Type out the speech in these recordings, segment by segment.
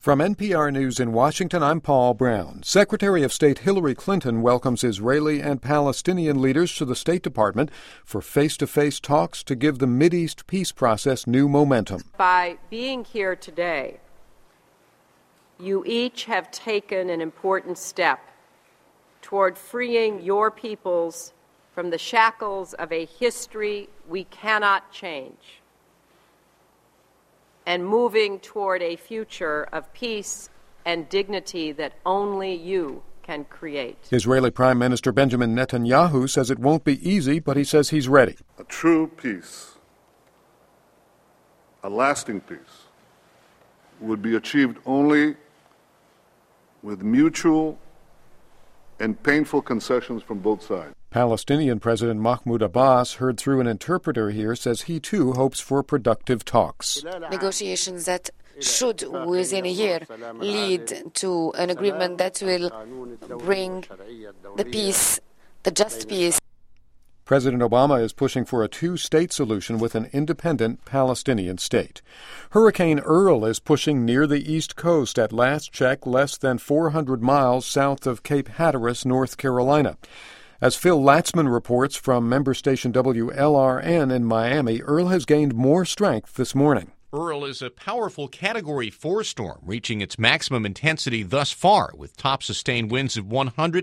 From NPR News in Washington, I'm Paul Brown. Secretary of State Hillary Clinton welcomes Israeli and Palestinian leaders to the State Department for face-to-face talks to give the Mideast peace process new momentum. By being here today, you each have taken an important step toward freeing your peoples from the shackles of a history we cannot change, and moving toward a future of peace and dignity that only you can create. Israeli Prime Minister Benjamin Netanyahu says it won't be easy, but he says he's ready. A true peace, a lasting peace, would be achieved only with mutual and painful concessions from both sides. Palestinian President Mahmoud Abbas, heard through an interpreter here, says he too hopes for productive talks. Negotiations that should, within a year, lead to an agreement that will bring the peace, the just peace. President Obama is pushing for a two-state solution with an independent Palestinian state. Hurricane Earl is pushing near the East Coast, at last check less than 400 miles south of Cape Hatteras, North Carolina. As Phil Latzman reports from member station WLRN in Miami, Earl has gained more strength this morning. Earl is a powerful Category 4 storm, reaching its maximum intensity thus far, with top sustained winds of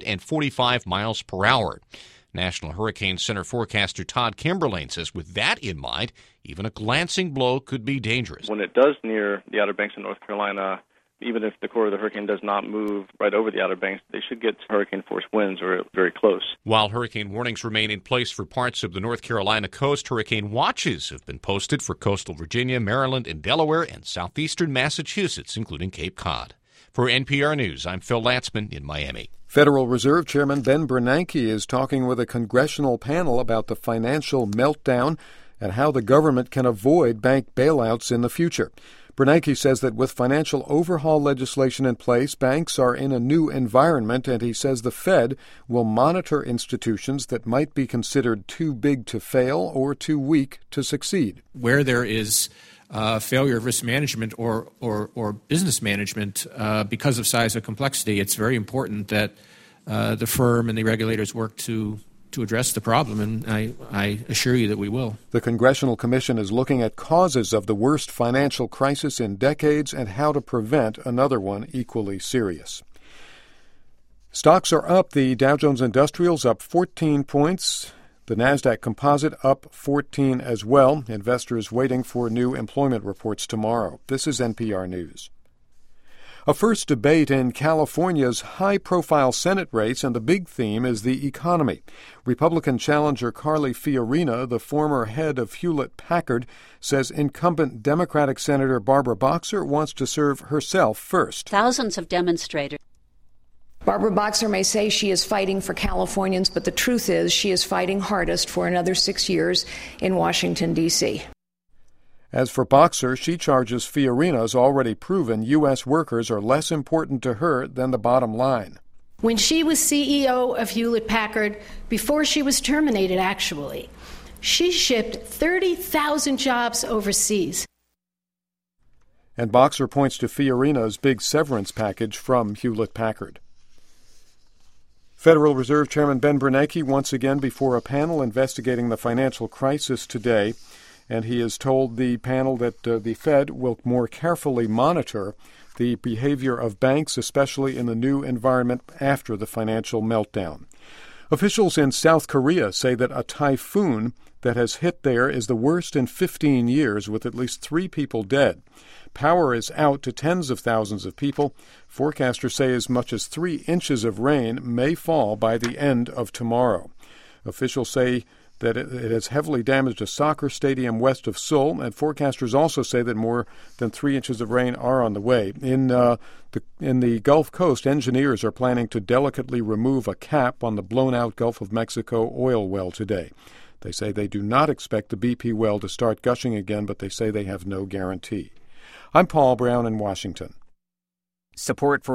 145 miles per hour. National Hurricane Center forecaster Todd Kimberlane says with that in mind, even a glancing blow could be dangerous. When it does near the Outer Banks of North Carolina, even if the core of the hurricane does not move right over the Outer Banks, they should get hurricane-force winds or very close. While hurricane warnings remain in place for parts of the North Carolina coast, hurricane watches have been posted for coastal Virginia, Maryland, and Delaware, and southeastern Massachusetts, including Cape Cod. For NPR News, I'm Phil Latzman in Miami. Federal Reserve Chairman Ben Bernanke is talking with a congressional panel about the financial meltdown and how the government can avoid bank bailouts in the future. Bernanke says that with financial overhaul legislation in place, banks are in a new environment, and he says the Fed will monitor institutions that might be considered too big to fail or too weak to succeed. Where there is failure of risk management or business management because of size or complexity, it's very important that the firm and the regulators work to address the problem, and I assure you that we will. The Congressional Commission is looking at causes of the worst financial crisis in decades and how to prevent another one equally serious. Stocks are up. The Dow Jones Industrial's up 14 points. The NASDAQ Composite up 14 as well. Investors waiting for new employment reports tomorrow. This is NPR News. A first debate in California's high-profile Senate race, and the big theme is the economy. Republican challenger Carly Fiorina, the former head of Hewlett-Packard, says incumbent Democratic Senator Barbara Boxer wants to serve herself first. Thousands of demonstrators. Barbara Boxer may say she is fighting for Californians, but the truth is she is fighting hardest for another 6 years in Washington, D.C. As for Boxer, she charges Fiorina's already proven U.S. workers are less important to her than the bottom line. When she was CEO of Hewlett-Packard, before she was terminated actually, she shipped 30,000 jobs overseas. And Boxer points to Fiorina's big severance package from Hewlett-Packard. Federal Reserve Chairman Ben Bernanke once again before a panel investigating the financial crisis today. And he has told the panel that the Fed will more carefully monitor the behavior of banks, especially in the new environment after the financial meltdown. Officials in South Korea say that a typhoon that has hit there is the worst in 15 years, with at least 3 people dead. Power is out to tens of thousands of people. Forecasters say as much as 3 inches of rain may fall by the end of tomorrow. Officials say that it has heavily damaged a soccer stadium west of Seoul, and forecasters also say that more than 3 inches of rain are on the way. In the Gulf Coast, engineers are planning to delicately remove a cap on the blown-out Gulf of Mexico oil well today. They say they do not expect the BP well to start gushing again, but they say they have no guarantee. I'm Paul Brown in Washington. Support for